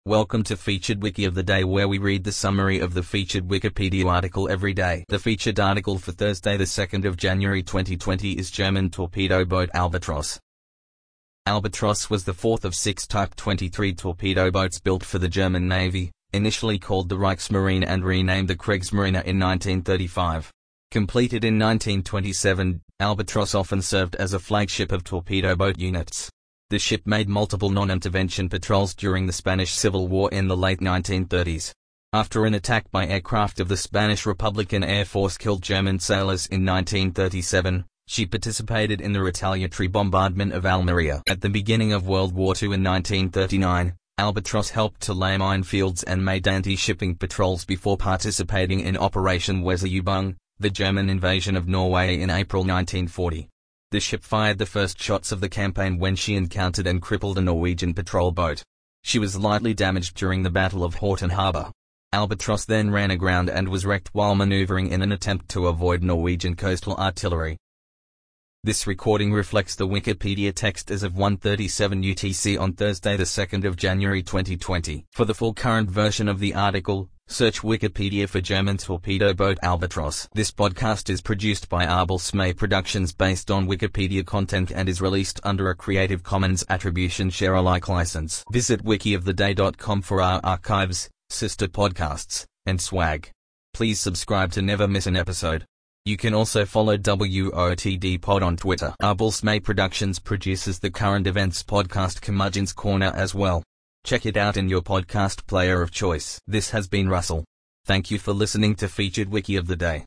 Welcome to Featured Wiki of the Day, where we read the summary of the featured Wikipedia article every day. The featured article for Thursday the 2nd of January 2020 is German torpedo boat Albatros. Albatros was the fourth of six Type 23 torpedo boats built for the German Navy, initially called the Reichsmarine and renamed the Kriegsmarine in 1935. Completed in 1927, Albatros often served as a flagship of torpedo boat units. The ship made multiple non-intervention patrols during the Spanish Civil War in the late 1930s. After an attack by aircraft of the Spanish Republican Air Force killed German sailors in 1937, she participated in the retaliatory bombardment of Almería. At the beginning of World War II in 1939, Albatros helped to lay minefields and made anti-shipping patrols before participating in Operation Weserübung, the German invasion of Norway in April 1940. The ship fired the first shots of the campaign when she encountered and crippled a Norwegian patrol boat. She was lightly damaged during the Battle of Horten Harbour. Albatros then ran aground and was wrecked while maneuvering in an attempt to avoid Norwegian coastal artillery. This recording reflects the Wikipedia text as of 1:37 UTC on Thursday the 2nd of January 2020. For the full current version of the article, search Wikipedia for German torpedo boat Albatros. This podcast is produced by Abel-Smay Productions based on Wikipedia content and is released under a Creative Commons Attribution Share Alike license. Visit wikioftheday.com for our archives, sister podcasts, and swag. Please subscribe to never miss an episode. You can also follow WOTD Pod on Twitter. Abel-Smay Productions produces the current events podcast Curmudgeon's Corner as well. Check it out in your podcast player of choice. This has been Russell. Thank you for listening to Featured Wiki of the Day.